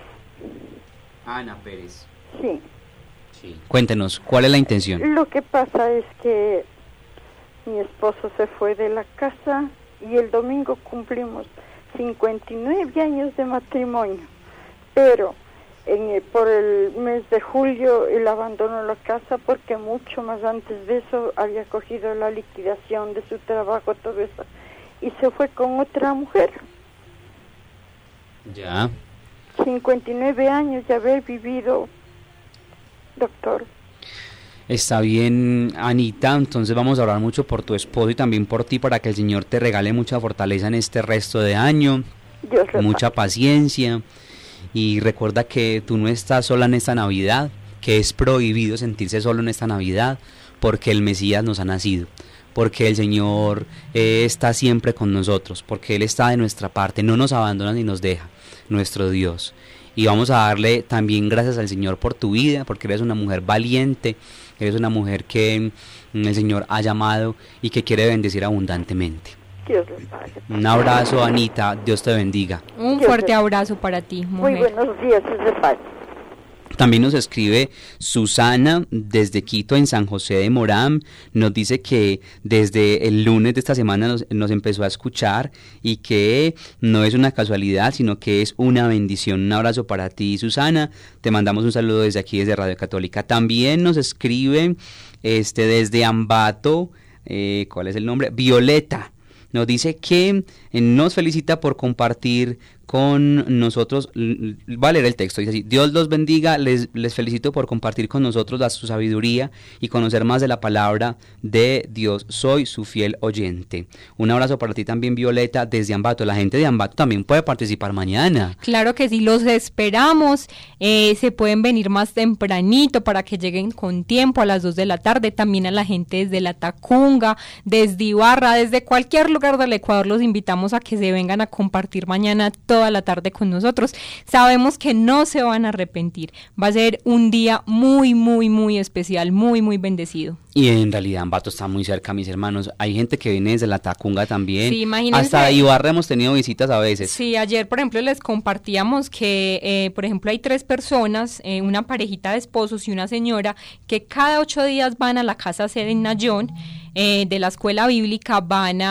Ana Pérez. Sí. Cuéntenos, ¿cuál es la intención? Lo que pasa es que mi esposo se fue de la casa y el domingo cumplimos 59 años de matrimonio, pero por el mes de julio él abandonó la casa porque mucho más antes de eso había cogido la liquidación de su trabajo, todo eso, y se fue con otra mujer. Ya. 59 años de haber vivido, doctor. Está bien, Anita, entonces vamos a orar mucho por tu esposo y también por ti para que el Señor te regale mucha fortaleza en este resto de año, mucha paciencia, y recuerda que tú no estás sola en esta Navidad, que es prohibido sentirse solo en esta Navidad porque el Mesías nos ha nacido, porque el Señor está siempre con nosotros, porque Él está de nuestra parte, no nos abandona ni nos deja, nuestro Dios. Y vamos a darle también gracias al Señor por tu vida, porque eres una mujer valiente, eres una mujer que el Señor ha llamado y que quiere bendecir abundantemente. Dios les pague. Un abrazo, Anita, Dios te bendiga. Un fuerte abrazo para ti, mujer. Muy buenos días, es de paz. También nos escribe Susana desde Quito, en San José de Moram. Nos dice que desde el lunes de esta semana nos empezó a escuchar y que no es una casualidad, sino que es una bendición. Un abrazo para ti, Susana. Te mandamos un saludo desde aquí, desde Radio Católica. También nos escribe desde Ambato, ¿cuál es el nombre? Violeta. Nos dice que nos felicita por compartir con nosotros. Va a leer el texto, dice así: Dios los bendiga, les felicito por compartir con nosotros su sabiduría y conocer más de la palabra de Dios. Soy su fiel oyente. Un abrazo para ti también, Violeta, desde Ambato. La gente de Ambato también puede participar mañana. Claro que sí, los esperamos. Se pueden venir más tempranito para que lleguen con tiempo a las 2 de la tarde. También a la gente desde La Tacunga, desde Ibarra, desde cualquier lugar del Ecuador, los invitamos a que se vengan a compartir mañana toda la tarde con nosotros. Sabemos que no se van a arrepentir. Va a ser un día muy, muy, muy especial, muy, muy bendecido. Y en realidad Ambato está muy cerca, mis hermanos. Hay gente que viene desde La Tacunga también. Sí, imagínense. Hasta Ibarra hemos tenido visitas a veces. Sí, ayer, por ejemplo, les compartíamos que, por ejemplo, hay 3 personas, una parejita de esposos y una señora, que cada 8 días van a la casa sede en Nayón, de la escuela bíblica, van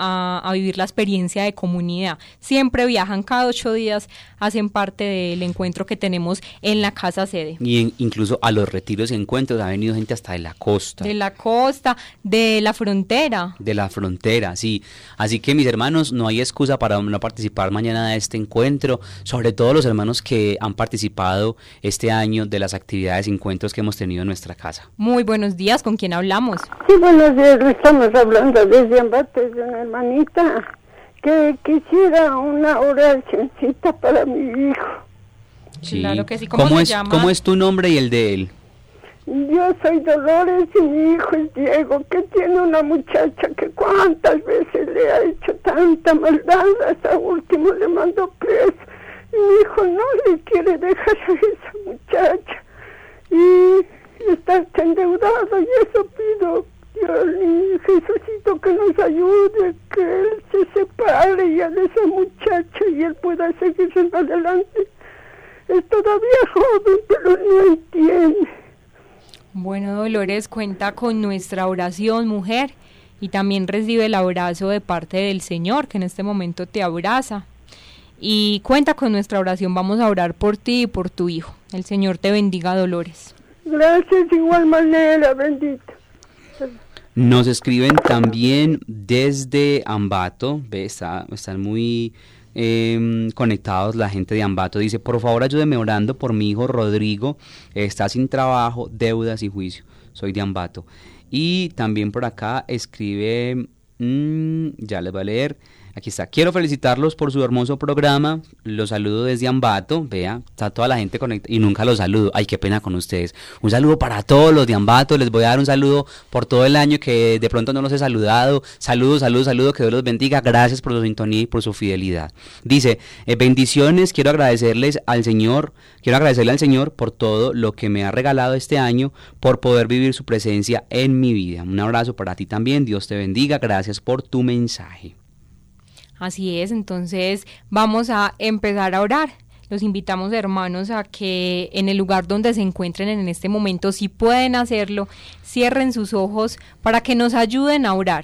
a vivir la experiencia de comunidad. Siempre viajan cada 8 días, hacen parte del encuentro que tenemos en la casa sede. Y incluso a los retiros y encuentros ha venido gente hasta de la costa. De la costa, de la frontera. De la frontera, sí. Así que, mis hermanos, no hay excusa para no participar mañana de este encuentro, sobre todo los hermanos que han participado este año de las actividades y encuentros que hemos tenido en nuestra casa. Muy buenos días, ¿con quién hablamos? Sí, buenos días, estamos hablando desde Ambato, de una hermanita que quisiera una oracióncita para mi hijo. Sí. Claro que sí. ¿Cómo se llama? ¿Cómo es tu nombre y el de él? Yo soy Dolores y mi hijo es Diego, que tiene una muchacha que cuántas veces le ha hecho tanta maldad, hasta último le mandó preso. Y mi hijo no le quiere dejar a esa muchacha y está endeudado, y eso pido, Dios mío, Jesucito, que nos ayude, que él se separe ya de esa muchacha y él pueda seguir adelante. Es todavía joven, pero no entiende. Bueno, Dolores, cuenta con nuestra oración, mujer, y también recibe el abrazo de parte del Señor, que en este momento te abraza. Y cuenta con nuestra oración, vamos a orar por ti y por tu hijo. El Señor te bendiga, Dolores. Gracias, de igual manera, bendito. Nos escriben también desde Ambato, están muy conectados la gente de Ambato. Dice: por favor, ayúdeme orando por mi hijo Rodrigo, está sin trabajo, deudas y juicio. Soy de Ambato. Y también por acá escribe, ya les voy a leer. Aquí está: quiero felicitarlos por su hermoso programa, los saludo desde Ambato. Vea, está toda la gente conectada y nunca los saludo. Ay, qué pena con ustedes. Un saludo para todos los de Ambato, les voy a dar un saludo por todo el año que de pronto no los he saludado. Saludos, que Dios los bendiga. Gracias por su sintonía y por su fidelidad. Dice: bendiciones, quiero agradecerle al Señor por todo lo que me ha regalado este año, por poder vivir su presencia en mi vida. Un abrazo para ti también, Dios te bendiga, gracias por tu mensaje. Así es, entonces vamos a empezar a orar. los invitamos, hermanos, a que en el lugar donde se encuentren en este momento, si pueden hacerlo, cierren sus ojos para que nos ayuden a orar.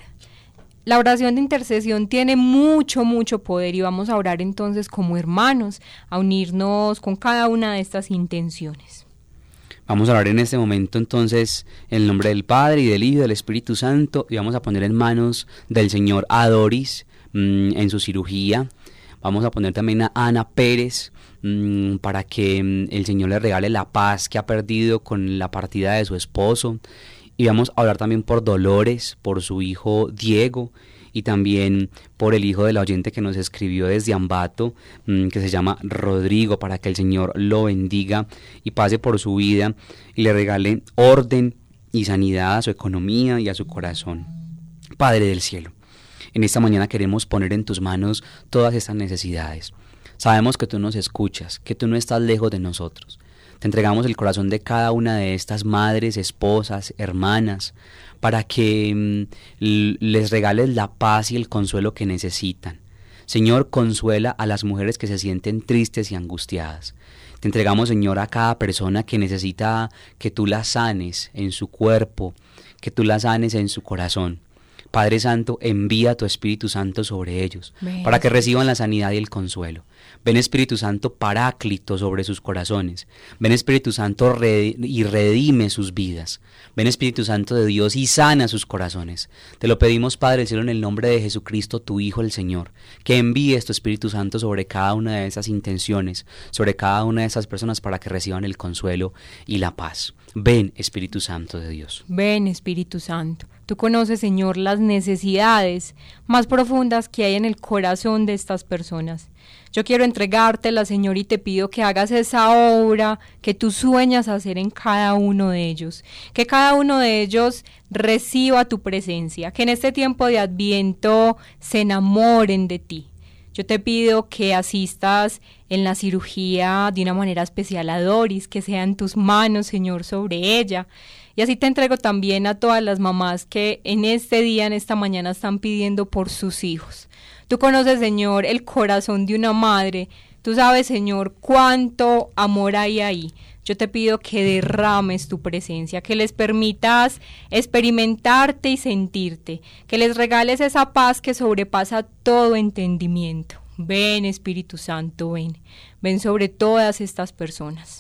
La oración de intercesión tiene mucho poder y vamos a orar entonces como hermanos, a unirnos con cada una de estas intenciones. Vamos a orar en este momento entonces en el nombre del Padre y del Hijo y del Espíritu Santo, y vamos a poner en manos del Señor a Doris en su cirugía. Vamos a poner también a Ana Pérez para que el Señor le regale la paz que ha perdido con la partida de su esposo. Y vamos a hablar también por Dolores, por su hijo Diego, y también por el hijo de la oyente que nos escribió desde Ambato, que se llama Rodrigo, para que el Señor lo bendiga y pase por su vida y le regale orden y sanidad a su economía y a su corazón. Padre del cielo, en esta mañana queremos poner en tus manos todas estas necesidades. Sabemos que tú nos escuchas, que tú no estás lejos de nosotros. Te entregamos el corazón de cada una de estas madres, esposas, hermanas, para que les regales la paz y el consuelo que necesitan. Señor, consuela a las mujeres que se sienten tristes y angustiadas. Te entregamos, Señor, a cada persona que necesita que tú la sanes en su cuerpo, que tú la sanes en su corazón. Padre Santo, envía tu Espíritu Santo sobre ellos, para que reciban la sanidad y el consuelo. Ven, Espíritu Santo, paráclito sobre sus corazones. Ven, Espíritu Santo, y redime sus vidas. Ven, Espíritu Santo de Dios, y sana sus corazones. Te lo pedimos, Padre del cielo, en el nombre de Jesucristo, tu Hijo, el Señor, que envíes tu Espíritu Santo sobre cada una de esas intenciones, sobre cada una de esas personas, para que reciban el consuelo y la paz. Ven, Espíritu Santo de Dios. Ven, Espíritu Santo. Tú conoces, Señor, las necesidades más profundas que hay en el corazón de estas personas. Yo quiero entregártela, Señor, y te pido que hagas esa obra que tú sueñas hacer en cada uno de ellos. Que cada uno de ellos reciba tu presencia. Que en este tiempo de Adviento se enamoren de ti. Yo te pido que asistas en la cirugía de una manera especial a Doris, que sean tus manos, Señor, sobre ella. Y así te entrego también a todas las mamás que en este día, en esta mañana, están pidiendo por sus hijos. Tú conoces, Señor, el corazón de una madre. Tú sabes, Señor, cuánto amor hay ahí. Yo te pido que derrames tu presencia, que les permitas experimentarte y sentirte, que les regales esa paz que sobrepasa todo entendimiento. Ven, Espíritu Santo, ven. Ven sobre todas estas personas.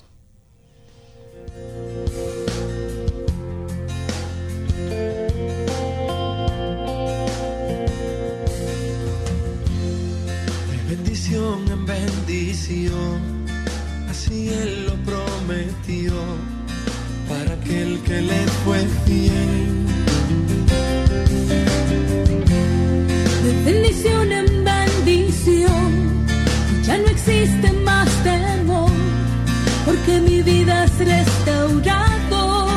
Bendición en bendición, así Él lo prometió, para aquel que le fue fiel. De bendición en bendición, ya no existe más temor, porque mi vida es restaurado.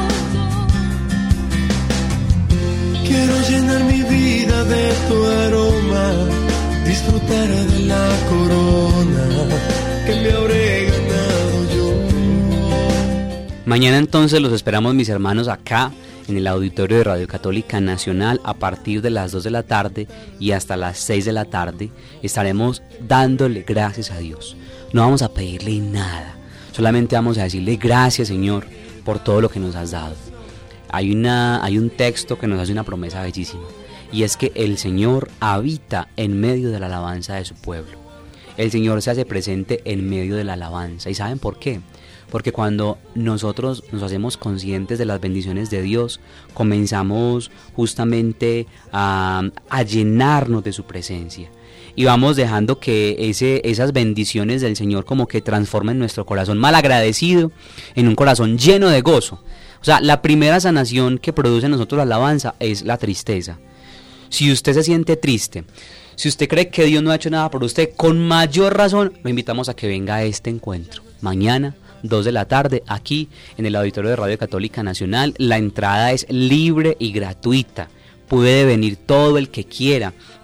Quiero llenar mi vida de tu aroma, disfrutar de la corona que me habré ganado yo. Mañana entonces los esperamos, mis hermanos, acá en el auditorio de Radio Católica Nacional a partir de las 2 de la tarde y hasta las 6 de la tarde. Estaremos dándole gracias a Dios. No vamos a pedirle nada, solamente vamos a decirle gracias, Señor, por todo lo que nos has dado. Hay un texto que nos hace una promesa bellísima, y es que el Señor habita en medio de la alabanza de su pueblo. El Señor se hace presente en medio de la alabanza. ¿Y saben por qué? Porque cuando nosotros nos hacemos conscientes de las bendiciones de Dios, comenzamos justamente a llenarnos de su presencia. Y vamos dejando que esas bendiciones del Señor como que transformen nuestro corazón malagradecido en un corazón lleno de gozo. O sea, la primera sanación que produce en nosotros la alabanza es la tristeza. Si usted se siente triste, si usted cree que Dios no ha hecho nada por usted, con mayor razón lo invitamos a que venga a este encuentro. Mañana, 2 de la tarde, aquí en el auditorio de Radio Católica Nacional. La entrada es libre y gratuita. Puede venir todo el que quiera,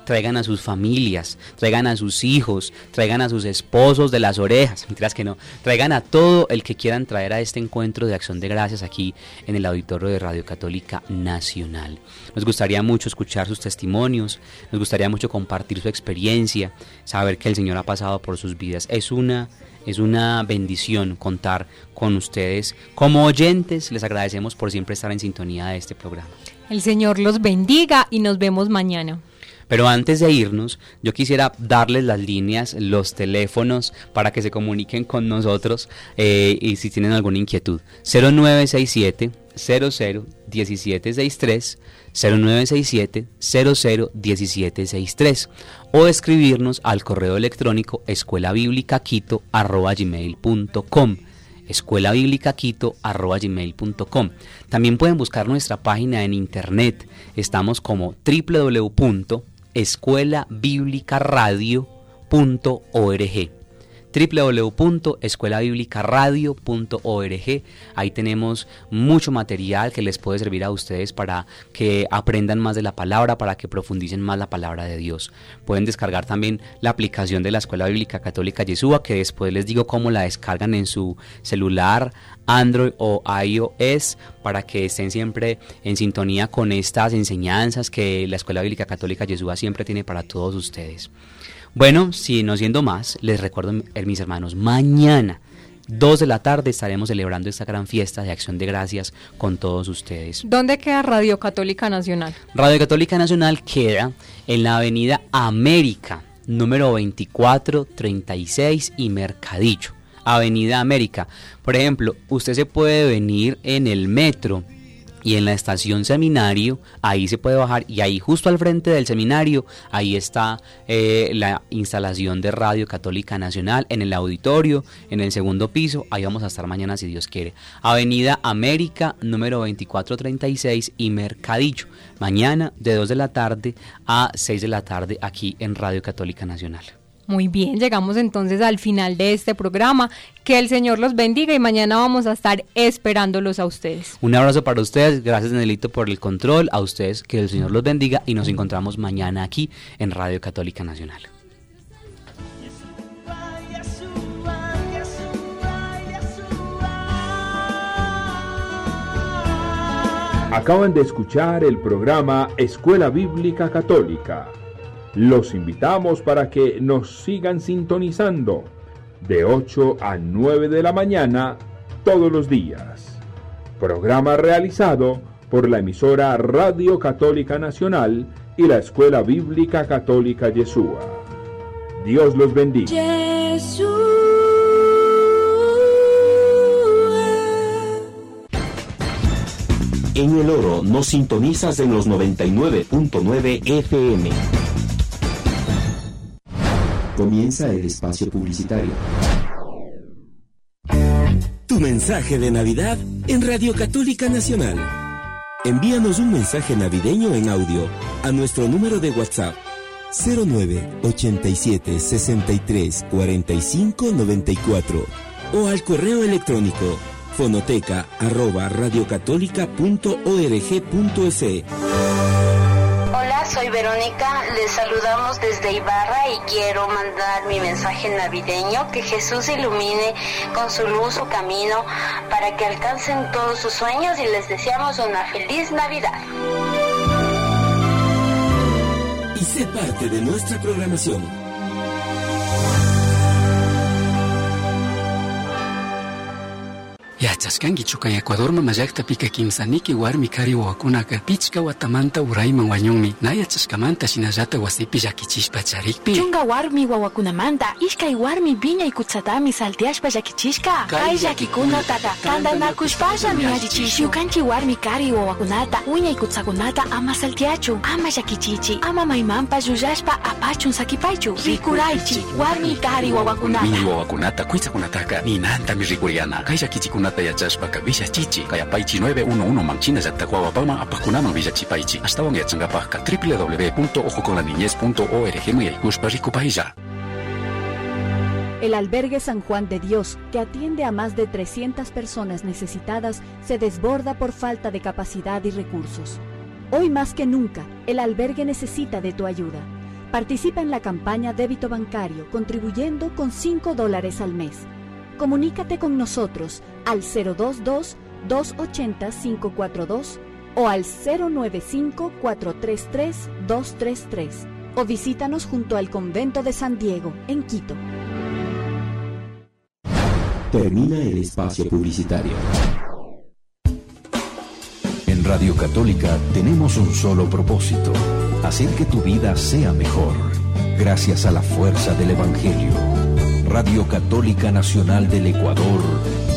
traigan a sus familias, traigan a sus hijos, traigan a sus esposos de las orejas, mentiras que no, traigan a todo el que quieran traer a este encuentro de Acción de Gracias aquí en el auditorio de Radio Católica Nacional. Nos gustaría mucho escuchar sus testimonios, nos gustaría mucho compartir su experiencia, saber que el Señor ha pasado por sus vidas. Es una bendición contar con ustedes como oyentes. Les agradecemos por siempre estar en sintonía de este programa. El Señor los bendiga y nos vemos mañana. Pero antes de irnos, yo quisiera darles las líneas, los teléfonos para que se comuniquen con nosotros y si tienen alguna inquietud. 0967 00 1763, 0967 00 1763 o escribirnos al correo electrónico escuelabiblicaquito@gmail.com, escuelabiblicaquito@gmail.com. También pueden buscar nuestra página en internet. Estamos como www.escuelabiblicaradio.org, www.escuelabiblicaradio.org. Ahí tenemos mucho material que les puede servir a ustedes para que aprendan más de la palabra, para que profundicen más la palabra de Dios. Pueden descargar también la aplicación de la Escuela Bíblica Católica Yeshua, que después les digo cómo la descargan en su celular, Android o iOS, para que estén siempre en sintonía con estas enseñanzas que la Escuela Bíblica Católica Yeshua siempre tiene para todos ustedes. Bueno, no siendo más, les recuerdo, mis hermanos, mañana 2 de la tarde estaremos celebrando esta gran fiesta de Acción de Gracias con todos ustedes. ¿Dónde queda Radio Católica Nacional? Radio Católica Nacional queda en la avenida América, número 2436 y Mercadillo. Avenida América. Por ejemplo, usted se puede venir en el metro y en la estación Seminario, ahí se puede bajar, y ahí justo al frente del seminario, ahí está la instalación de Radio Católica Nacional en el auditorio, en el segundo piso. Ahí vamos a estar mañana si Dios quiere. Avenida América, número 2436 y Mercadillo. Mañana de 2 de la tarde a 6 de la tarde aquí en Radio Católica Nacional. Muy bien, llegamos entonces al final de este programa. Que el Señor los bendiga y mañana vamos a estar esperándolos a ustedes. Un abrazo para ustedes, gracias Nelito por el control, a ustedes que el Señor los bendiga y nos encontramos mañana aquí en Radio Católica Nacional. Acaban de escuchar el programa Escuela Bíblica Católica. Los invitamos para que nos sigan sintonizando de 8 a 9 de la mañana todos los días. Programa realizado por la emisora Radio Católica Nacional y la Escuela Bíblica Católica Yeshua. Dios los bendiga. En El Oro nos sintonizas en los 99.9 FM. Comienza el espacio publicitario. Tu mensaje de Navidad en Radio Católica Nacional. Envíanos un mensaje navideño en audio a nuestro número de WhatsApp 0987 63 45 94 o al correo electrónico fonoteca@radiocatólica.org.es. Hola, soy Verónica, les saludamos desde Ibarra y quiero mandar mi mensaje navideño, que Jesús ilumine con su luz su camino para que alcancen todos sus sueños y les deseamos una feliz Navidad. Y sé parte de nuestra programación. Yachaskanki chukay Ecuador mamayaqtapiqa kimsaniki warmi kari wawakunaqa pichqa watamanta urayman wañunmi. Nayachaskamanta shinallata wasipi llakichishpa charikpi. Chunga warmi wawakunamanta ishkay warmi viñay kutsatami salteashpa llakichishka. Kay llakikunataqa tandanakushpallami allichish. Ñukanchi warmi kari wawakunata wiñay kutsakunata ama salteachu, ama llakichichi, ama maymanpas llullashpa apachun sakipaychu. Rikuraychi warmi kari wawakunata. Wiñay wawakunata kuitsakunataqa ninantami rikuriana. Kay llakichikunata yachashpaka villachichi kayapaychi 911 manchina llaqtakuawapama apakunaman villachipaychi. Astawan yachangapaqqa www.ojoconlaniñez.org muyaykushpa rikupaylla. El albergue San Juan de Dios, que atiende a más de 300 personas necesitadas, se desborda por falta de capacidad y recursos. Hoy más que nunca, el albergue necesita de tu ayuda. Participa en la campaña Débito Bancario contribuyendo con $5 al mes. Comunícate con nosotros al 022-280-542 o al 095-433-233 o visítanos junto al Convento de San Diego, en Quito. Termina el espacio publicitario. En Radio Católica tenemos un solo propósito: hacer que tu vida sea mejor, gracias a la fuerza del Evangelio. Radio Católica Nacional del Ecuador